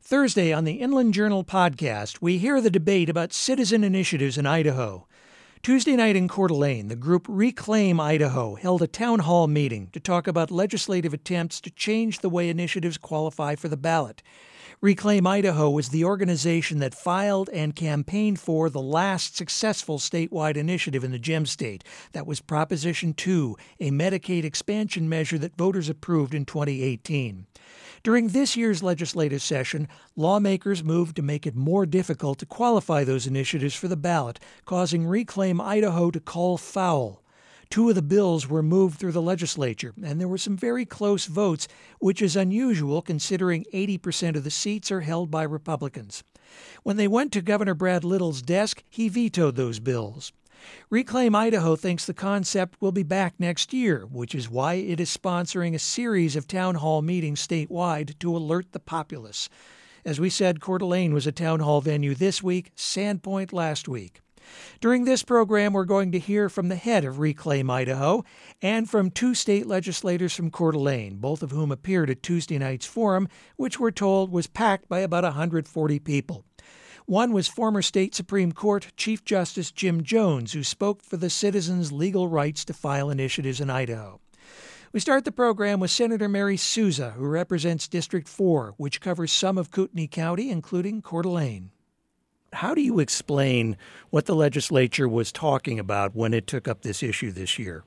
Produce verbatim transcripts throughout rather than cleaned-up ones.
Thursday on the Inland Journal podcast, we hear the debate about citizen initiatives in Idaho. Tuesday night in Coeur d'Alene, the group Reclaim Idaho held a town hall meeting to talk about legislative attempts to change the way initiatives qualify for the ballot. Reclaim Idaho was the organization that filed and campaigned for the last successful statewide initiative in the Gem State. That was Proposition two, a Medicaid expansion measure that voters approved in twenty eighteen. During this year's legislative session, lawmakers moved to make it more difficult to qualify those initiatives for the ballot, causing Reclaim Idaho to call foul. Two of the bills were moved through the legislature, and there were some very close votes, which is unusual considering eighty percent of the seats are held by Republicans. When they went to Governor Brad Little's desk, he vetoed those bills. Reclaim Idaho thinks the concept will be back next year, which is why it is sponsoring a series of town hall meetings statewide to alert the populace. As we said, Coeur d'Alene was a town hall venue this week, Sandpoint last week. During this program, we're going to hear from the head of Reclaim Idaho and from two state legislators from Coeur d'Alene, both of whom appeared at Tuesday night's forum, which we're told was packed by about one hundred forty people. One was former state Supreme Court Chief Justice Jim Jones, who spoke for the citizens' legal rights to file initiatives in Idaho. We start the program with Senator Mary Souza, who represents District four, which covers some of Kootenai County, including Coeur d'Alene. How do you explain what the legislature was talking about when it took up this issue this year?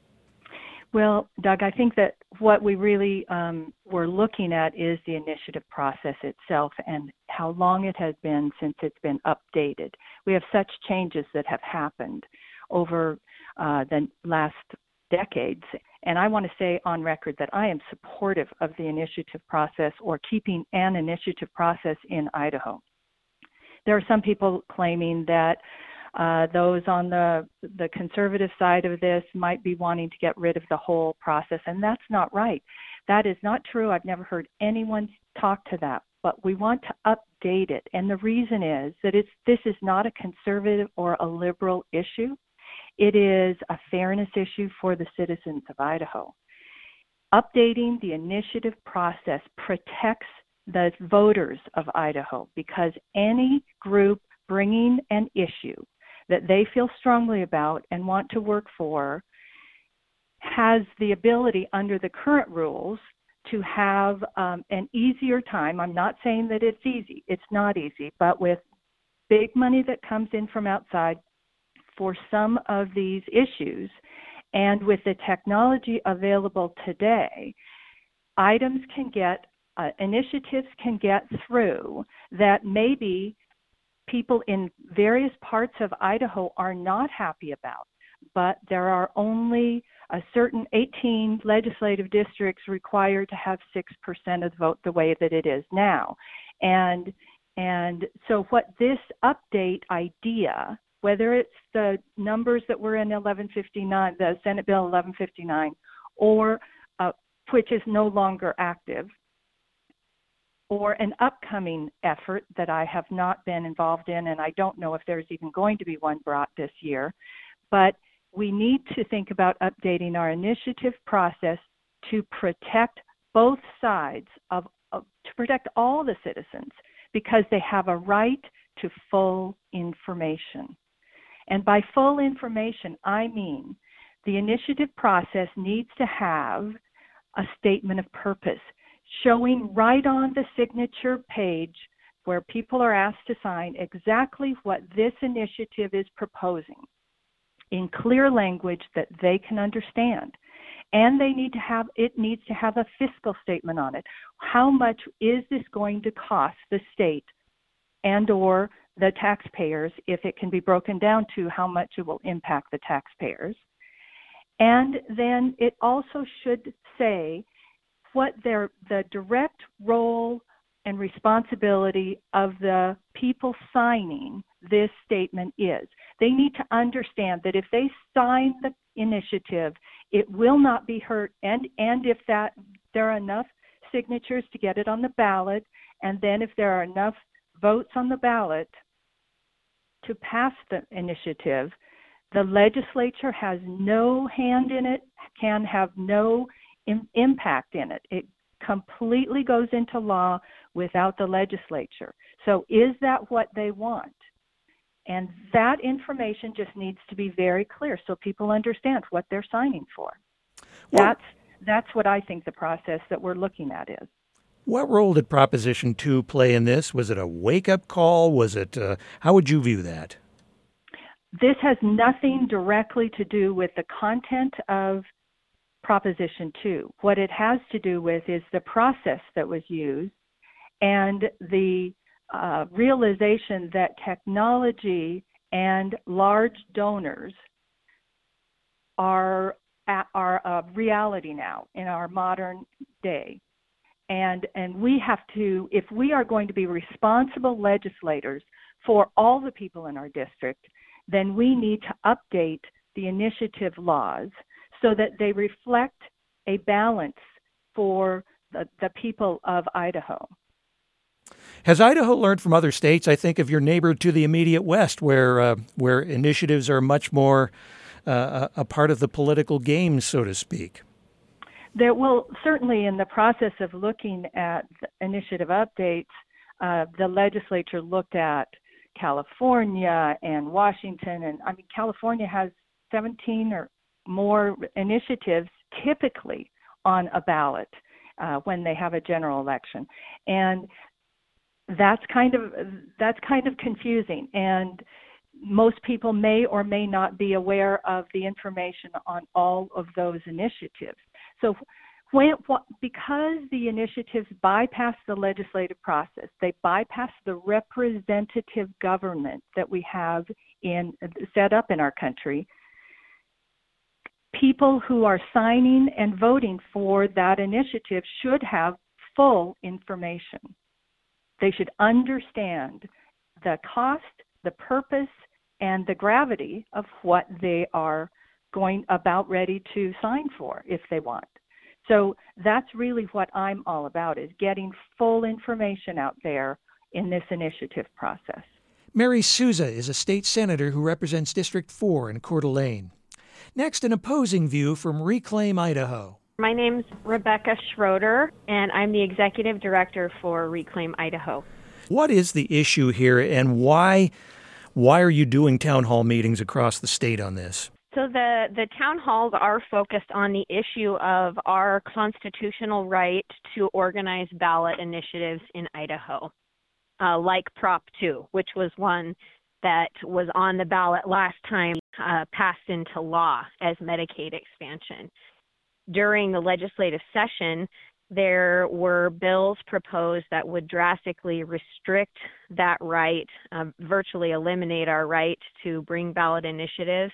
Well, Doug, I think that what we really um, were looking at is the initiative process itself and how long it has been since it's been updated. We have such changes that have happened over uh, the last decades. And I want to say on record that I am supportive of the initiative process or keeping an initiative process in Idaho. There are some people claiming that Uh, those on the the conservative side of this might be wanting to get rid of the whole process, and that's not right. That is not true. I've never heard anyone talk to that, but we want to update it, and the reason is that it's this is not a conservative or a liberal issue. It is a fairness issue for the citizens of Idaho. Updating the initiative process protects the voters of Idaho because any group bringing an issue that they feel strongly about and want to work for has the ability under the current rules to have um, an easier time. I'm not saying that it's easy. It's not easy, but with big money that comes in from outside for some of these issues and with the technology available today, items can get, uh, initiatives can get through that maybe people in various parts of Idaho are not happy about, but there are only a certain eighteen legislative districts required to have six percent of the vote the way that it is now. And, and so what this update idea, whether it's the numbers that were in eleven fifty-nine, the Senate Bill eleven fifty-nine, or uh, which is no longer active, or an upcoming effort that I have not been involved in, and I don't know if there's even going to be one brought this year, but we need to think about updating our initiative process to protect both sides of, of to protect all the citizens because they have a right to full information. And by full information, I mean the initiative process needs to have a statement of purpose showing right on the signature page where people are asked to sign exactly what this initiative is proposing in clear language that they can understand. And they need to have, it needs to have a fiscal statement on it. How much is this going to cost the state and or the taxpayers if it can be broken down to how much it will impact the taxpayers? And then it also should say what their the direct role and responsibility of the people signing this statement is. They need to understand that if they sign the initiative, it will not be hurt, and, and if that there are enough signatures to get it on the ballot, and then if there are enough votes on the ballot to pass the initiative, the legislature has no hand in it, can have no im- impact in it. It completely goes into law without the legislature. So is that what they want? And that information just needs to be very clear so people understand what they're signing for. Well, that's that's what I think the process that we're looking at is. What role did Proposition two play in this? Was it a wake-up call? Was it, uh, how would you view that? This has nothing directly to do with the content of Proposition two. What it has to do with is the process that was used and the uh, realization that technology and large donors are, are a reality now in our modern day. And and we have to, if we are going to be responsible legislators for all the people in our district, then we need to update the initiative laws so that they reflect a balance for the, the people of Idaho. Has Idaho learned from other states? I think of your neighbor to the immediate west, where uh, where initiatives are much more uh, a part of the political game, so to speak. There, well, certainly in the process of looking at initiative updates, uh, the legislature looked at California and Washington, and I mean, California has seventeen or more initiatives typically on a ballot uh, when they have a general election, and that's kind of that's kind of confusing. And most people may or may not be aware of the information on all of those initiatives. So when, because the initiatives bypass the legislative process, they bypass the representative government that we have in set up in our country, people who are signing and voting for that initiative should have full information. They should understand the cost, the purpose, and the gravity of what they are going about ready to sign for if they want. So that's really what I'm all about, is getting full information out there in this initiative process. Mary Souza is a state senator who represents District four in Coeur d'Alene. Next, an opposing view from Reclaim Idaho. My name's Rebecca Schroeder, and I'm the executive director for Reclaim Idaho. What is the issue here, and why why are you doing town hall meetings across the state on this? So the, the town halls are focused on the issue of our constitutional right to organize ballot initiatives in Idaho, uh, like Prop two, which was one that was on the ballot last time uh, passed into law as Medicaid expansion. During the legislative session, there were bills proposed that would drastically restrict that right, uh, virtually eliminate our right to bring ballot initiatives.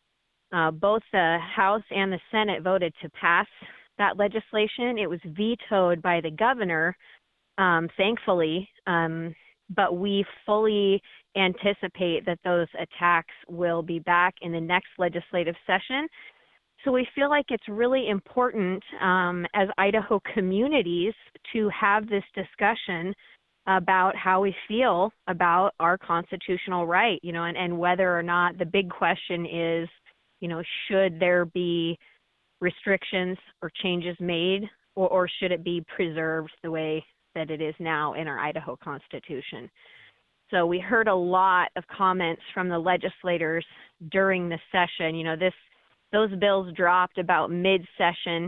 Uh, both the House and the Senate voted to pass that legislation. It was vetoed by the governor, um, thankfully, um, but we fully anticipate that those attacks will be back in the next legislative session. So we feel like it's really important um, as Idaho communities to have this discussion about how we feel about our constitutional right, you know, and, and whether or not the big question is, you know, should there be restrictions or changes made, or, or should it be preserved the way that it is now in our Idaho Constitution? So we heard a lot of comments from the legislators during the session. You know, this those bills dropped about mid-session.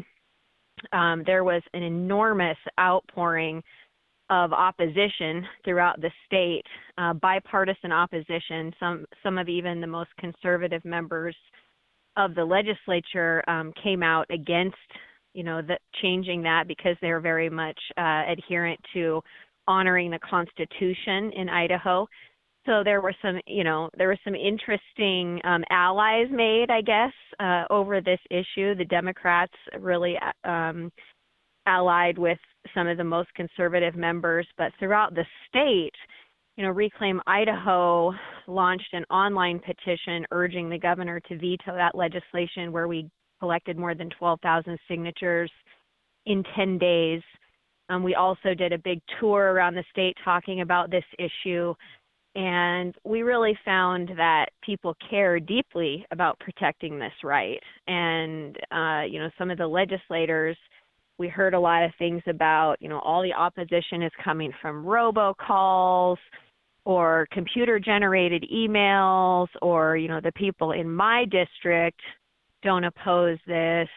Um, there was an enormous outpouring of opposition throughout the state, uh, bipartisan opposition. Some some of even the most conservative members of the legislature um, came out against, you know, the, changing that because they're very much uh, adherent to honoring the Constitution in Idaho. So there were some, you know, there were some interesting um, allies made, I guess, uh, over this issue. The Democrats really um, allied with some of the most conservative members, but throughout the state, you know, Reclaim Idaho launched an online petition urging the governor to veto that legislation, where we collected more than twelve thousand signatures in ten days. Um, we also did a big tour around the state talking about this issue, and we really found that people care deeply about protecting this right. And, uh, you know, some of the legislators We heard a lot of things about, you know, all the opposition is coming from robocalls or computer-generated emails, or, you know, the people in my district don't oppose this.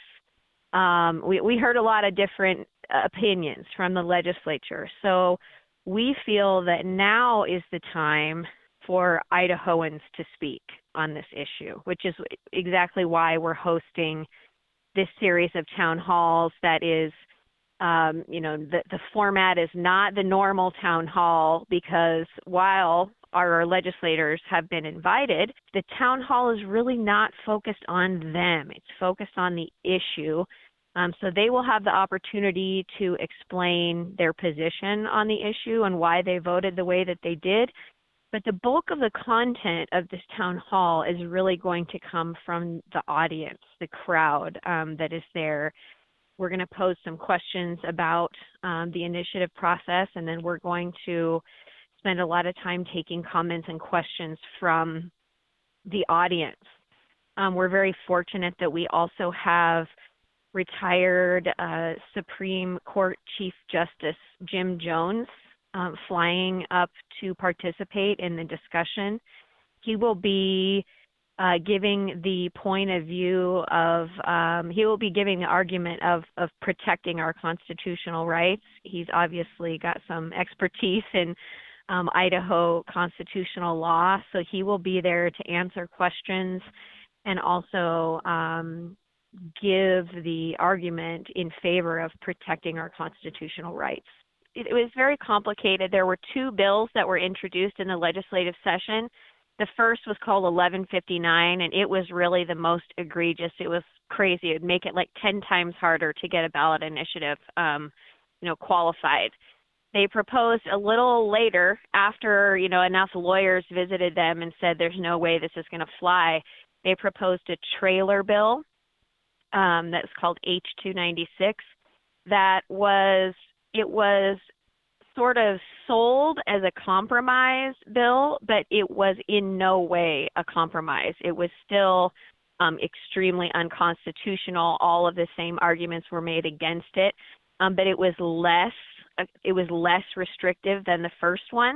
Um, we, we heard a lot of different opinions from the legislature. So we feel that now is the time for Idahoans to speak on this issue, which is exactly why we're hosting this series of town halls that is, um, you know, the, the format is not the normal town hall, because while our legislators have been invited, the town hall is really not focused on them. It's focused on the issue. Um, so they will have the opportunity to explain their position on the issue and why they voted the way that they did. But the bulk of the content of this town hall is really going to come from the audience, the crowd um, that is there. We're going to pose some questions about um, the initiative process, and then we're going to spend a lot of time taking comments and questions from the audience. Um, we're very fortunate that we also have retired uh, Supreme Court Chief Justice Jim Jones Um, flying up to participate in the discussion. He will be uh, giving the point of view of, um, he will be giving the argument of, of protecting our constitutional rights. He's obviously got some expertise in um, Idaho constitutional law, so he will be there to answer questions and also um, give the argument in favor of protecting our constitutional rights. It was very complicated. There were two bills that were introduced in the legislative session. The first was called eleven fifty-nine, and it was really the most egregious. It was crazy. It would make it like ten times harder to get a ballot initiative, um, you know, qualified. They proposed a little later, after, you know, enough lawyers visited them and said there's no way this is going to fly. They proposed a trailer bill um, that's called H two ninety-six that was It was sort of sold as a compromise bill, but it was in no way a compromise. It was still um, extremely unconstitutional. All of the same arguments were made against it, um, but it was less it was less restrictive than the first one.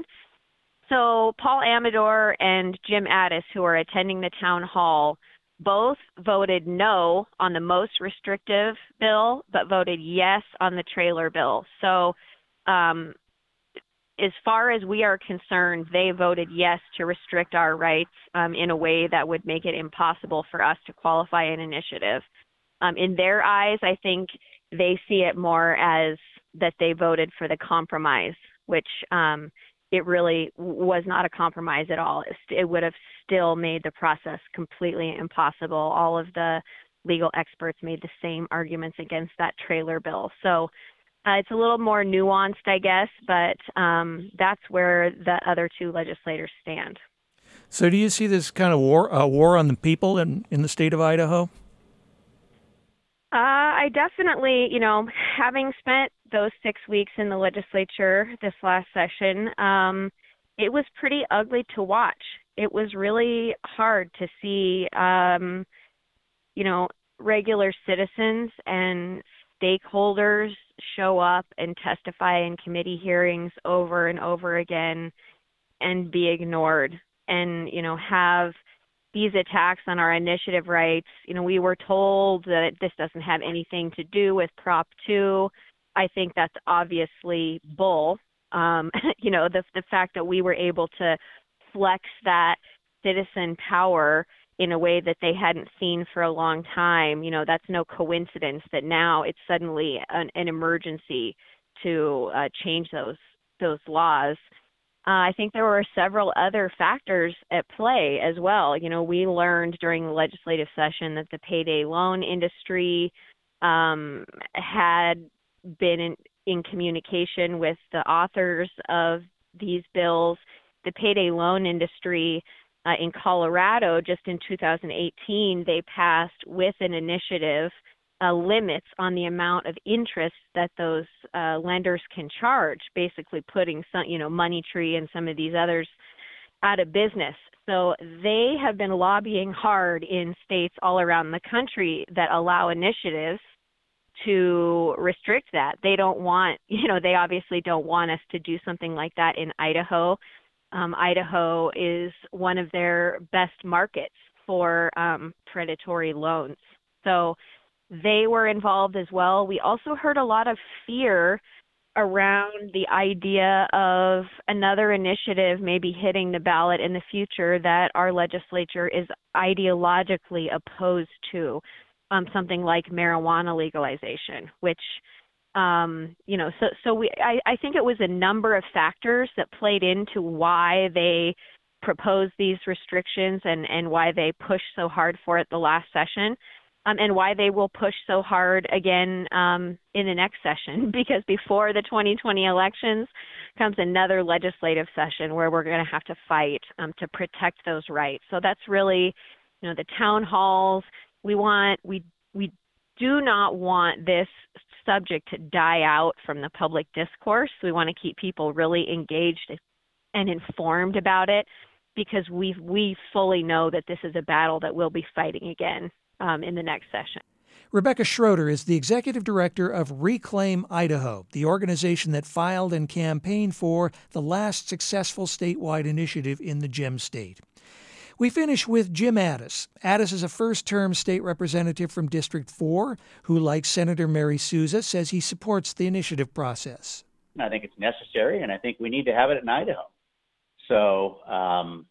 So Paul Amador and Jim Addis, who are attending the town hall, both voted no on the most restrictive bill, but voted yes on the trailer bill. So um, as far as we are concerned, they voted yes to restrict our rights um, in a way that would make it impossible for us to qualify an initiative. Um, in their eyes, I think they see it more as that they voted for the compromise, which um, it really was not a compromise at all. It would have still made the process completely impossible. All of the legal experts made the same arguments against that trailer bill. So uh, it's a little more nuanced, I guess, but um, that's where the other two legislators stand. So do you see this kind of war, uh, war on the people in, in the state of Idaho? Uh, I definitely, you know, having spent those six weeks in the legislature this last session, um, it was pretty ugly to watch. It was really hard to see, um, you know, regular citizens and stakeholders show up and testify in committee hearings over and over again and be ignored, and, you know, have these attacks on our initiative rights. You know, we were told that this doesn't have anything to do with Prop two. I think that's obviously bull. Um, you know, the the fact that we were able to flex that citizen power in a way that they hadn't seen for a long time, you know, that's no coincidence that now it's suddenly an, an emergency to uh, change those those laws. Uh, I think there were several other factors at play as well. You know, we learned during the legislative session that the payday loan industry um, had been in, in communication with the authors of these bills. The payday loan industry uh, in Colorado, just in two thousand eighteen, they passed with an initiative uh, limits on the amount of interest that those uh, lenders can charge, basically putting some, you know, Money Tree and some of these others out of business. So they have been lobbying hard in states all around the country that allow initiatives to restrict that. They don't want, you know, they obviously don't want us to do something like that in Idaho. Um, Idaho is one of their best markets for um, predatory loans. So they were involved as well. We also heard a lot of fear around the idea of another initiative maybe hitting the ballot in the future that our legislature is ideologically opposed to, um, something like marijuana legalization, which, um, you know, so so we I, I think it was a number of factors that played into why they proposed these restrictions and, and why they pushed so hard for it the last session. Um, and why they will push so hard again um, in the next session, because before the twenty twenty elections comes another legislative session where we're going to have to fight um, to protect those rights. So that's really, you know, the town halls. We want, we we do not want this subject to die out from the public discourse. We want to keep people really engaged and informed about it, because we we fully know that this is a battle that we'll be fighting again Um, in the next session. Rebecca Schroeder is the executive director of Reclaim Idaho, the organization that filed and campaigned for the last successful statewide initiative in the Gem State. We finish with Jim Addis. Addis is a first-term state representative from District four who, like Senator Mary Souza, says he supports the initiative process. I think it's necessary, and I think we need to have it in Idaho. So, um,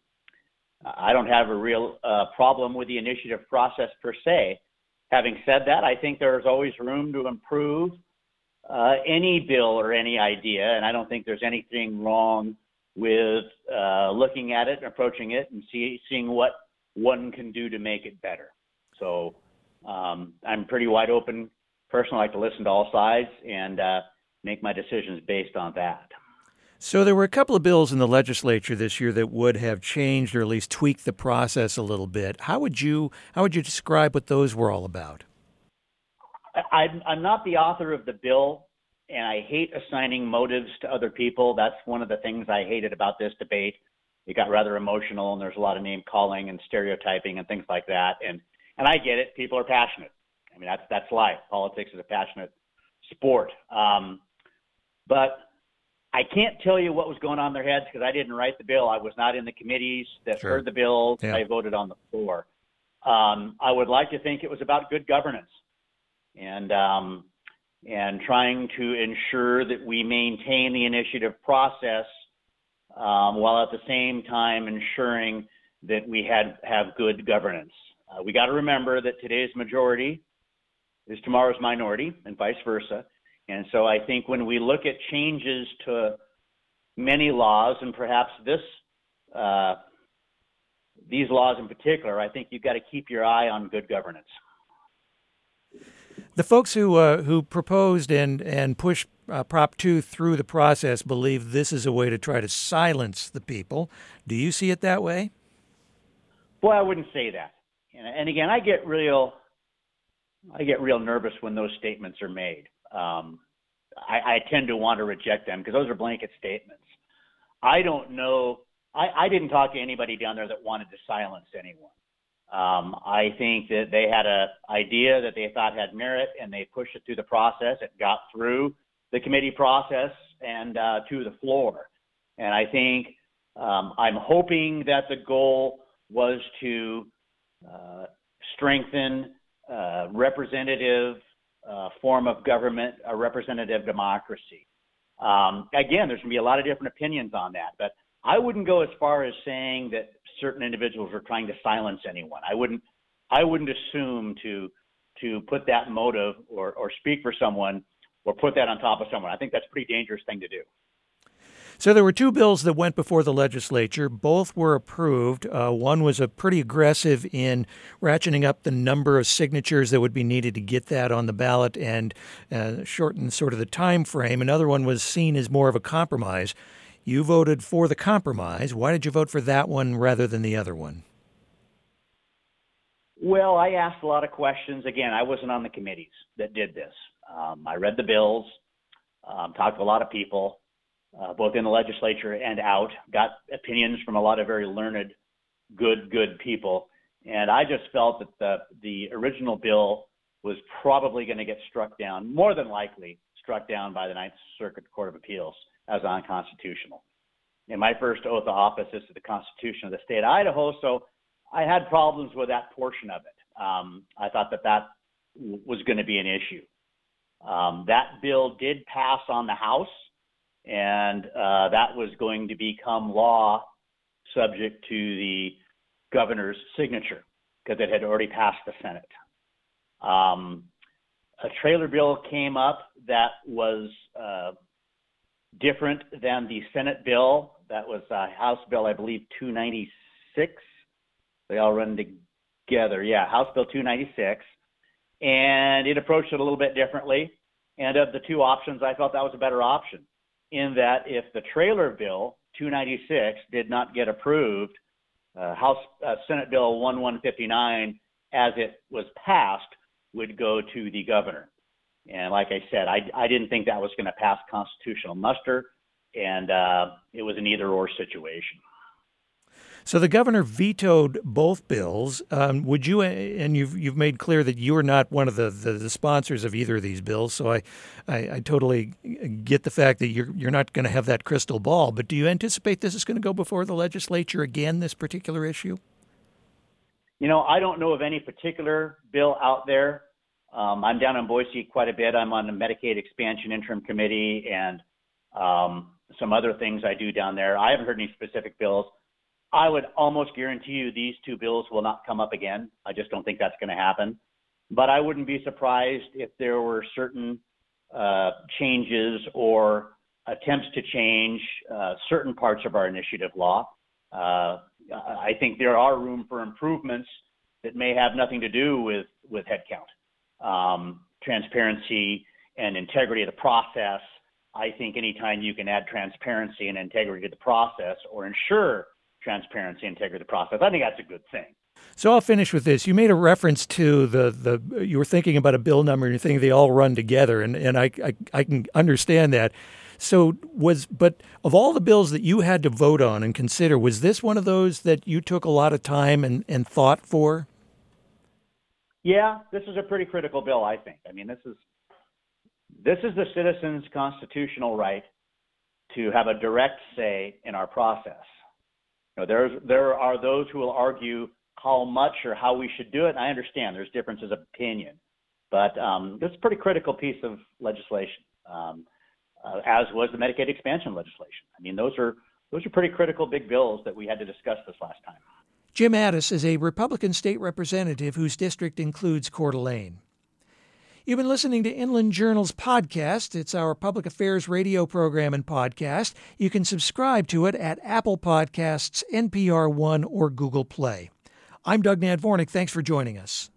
I don't have a real uh, problem with the initiative process per se. Having said that, I think there's always room to improve uh, any bill or any idea, and I don't think there's anything wrong with uh, looking at it and approaching it and see, seeing what one can do to make it better. So um, I'm pretty wide open person. I like to listen to all sides and uh, make my decisions based on that. So there were a couple of bills in the legislature this year that would have changed or at least tweaked the process a little bit. How would you how would you describe what those were all about? I'm, I'm not the author of the bill, and I hate assigning motives to other people. That's one of the things I hated about this debate. It got rather emotional, and there's a lot of name calling and stereotyping and things like that. And and I get it. People are passionate. I mean, that's that's life. Politics is a passionate sport. Um, but I can't tell you what was going on in their heads because I didn't write the bill. I was not in the committees that Sure. heard the bill. Yeah. I voted on the floor. Um, I would like to think it was about good governance and um, and trying to ensure that we maintain the initiative process um, while at the same time ensuring that we had have good governance. Uh, we got to remember that today's majority is tomorrow's minority and vice versa. And so I think when we look at changes to many laws, and perhaps this, uh, these laws in particular, I think you've got to keep your eye on good governance. The folks who uh, who proposed and and pushed uh, Prop two through the process believe this is a way to try to silence the people. Do you see it that way? Boy, I wouldn't say that. And, and again, I get real, I get real nervous when those statements are made. Um, I, I tend to want to reject them because those are blanket statements. I don't know. I, I didn't talk to anybody down there that wanted to silence anyone. Um, I think that they had an idea that they thought had merit, and they pushed it through the process. It got through the committee process and uh, to the floor. And I think um, I'm hoping that the goal was to uh, strengthen uh, representative Uh, form of government, a representative democracy. Um, again, there's going to be a lot of different opinions on that, but I wouldn't go as far as saying that certain individuals are trying to silence anyone. I wouldn't. I wouldn't assume to to put that motive or or speak for someone or put that on top of someone. I think that's a pretty dangerous thing to do. So there were two bills that went before the legislature. Both were approved. Uh, one was a pretty aggressive in ratcheting up the number of signatures that would be needed to get that on the ballot and uh, shorten sort of the time frame. Another one was seen as more of a compromise. You voted for the compromise. Why did you vote for that one rather than the other one? Well, I asked a lot of questions. Again, I wasn't on the committees that did this. Um, I read the bills, um, talked to a lot of people. Uh, both in the legislature and out, got opinions from a lot of very learned, good, good people. And I just felt that the, the original bill was probably going to get struck down, more than likely struck down by the Ninth Circuit Court of Appeals as unconstitutional. And my first oath of office is to the Constitution of the state of Idaho, so I had problems with that portion of it. Um, I thought that that w- was going to be an issue. Um, that bill did pass on the House, and uh, that was going to become law subject to the governor's signature because it had already passed the Senate. Um, a trailer bill came up that was uh, different than the Senate bill. That was uh, House Bill, I believe, two ninety-six. They all run together. Yeah, House Bill two ninety-six. And it approached it a little bit differently. And of the two options, I felt that was a better option, in that if the trailer bill two ninety-six did not get approved, uh, House uh, Senate Bill eleven fifty-nine, as it was passed, would go to the governor. And like I said, I, I didn't think that was going to pass constitutional muster, and uh, it was an either-or situation. So the governor vetoed both bills. Um, would you, and you've you've made clear that you are not one of the, the, the sponsors of either of these bills, so I, I, I totally get the fact that you're you're not going to have that crystal ball, but do you anticipate this is going to go before the legislature again, this particular issue? You know, I don't know of any particular bill out there. Um, I'm down in Boise quite a bit. I'm on the Medicaid Expansion Interim Committee and um, some other things I do down there. I haven't heard any specific bills. I would almost guarantee you these two bills will not come up again. I just don't think that's going to happen. But I wouldn't be surprised if there were certain uh, changes or attempts to change uh, certain parts of our initiative law. Uh, I think there are room for improvements that may have nothing to do with, with headcount. Um, transparency and integrity of the process. I think anytime you can add transparency and integrity to the process or ensure transparency and integrity of the process, I think that's a good thing. So I'll finish with this. You made a reference to the, the you were thinking about a bill number and you're thinking they all run together, and, and I, I I can understand that. So was but of all the bills that you had to vote on and consider, was this one of those that you took a lot of time and, and thought for? Yeah, this is a pretty critical bill, I think. I mean, this is this is the citizens' constitutional right to have a direct say in our process. You know, there's there are those who will argue how much or how we should do it. And I understand there's differences of opinion, but um, this is a pretty critical piece of legislation, um, uh, as was the Medicaid expansion legislation. I mean, those are those are pretty critical big bills that we had to discuss this last time. Jim Addis is a Republican state representative whose district includes Coeur d'Alene. You've been listening to Inland Journal's podcast. It's our public affairs radio program and podcast. You can subscribe to it at Apple Podcasts, N P R One, or Google Play. I'm Doug Nadvornik. Thanks for joining us.